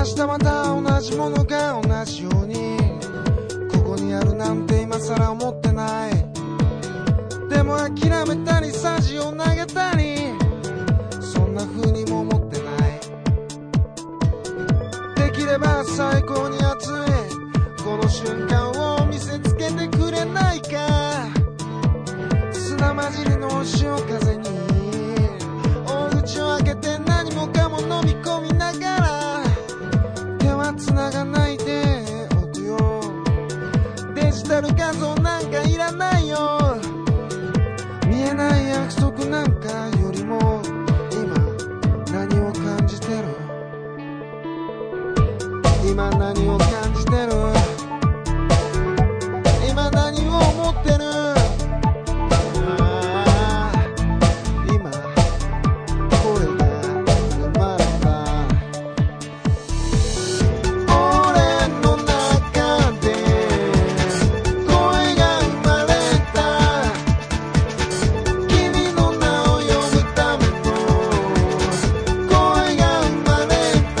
日また同じものが同じようにここにあるなんて今更思ってない。でも諦めたりサジを投げたりそんな風にも思ってない。できれば最高に熱いこの瞬間を見せつけてくれないか。砂混じりの潮風に大口を開けて何もかも飲み込みながら手は繋がないでおくよ。デジタル画像なんかいらないよ。見えない約束なんかよりも今何を感じてる？今何を感じてる？今何を思ってる？今声が生まれた。俺の中で声が生まれた。君の名を呼ぶための声が生まれた。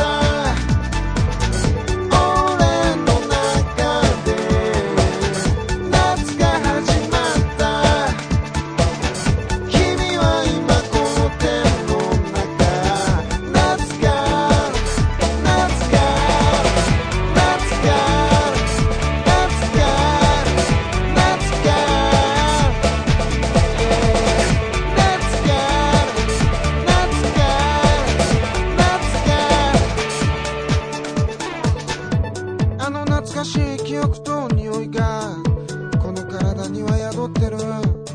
俺の中で夏が始まった。君は今この手の中。夏が夏が夏が夏が夏があの懐かしい記憶と匂いがこの体には宿ってる。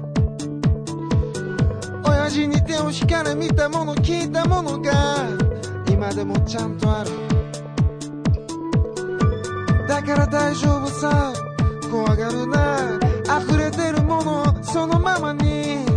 親父に手を引かれ見たもの聞いたものが今でもちゃんとある。だから大丈夫さ怖がるな。溢れてるものそのままに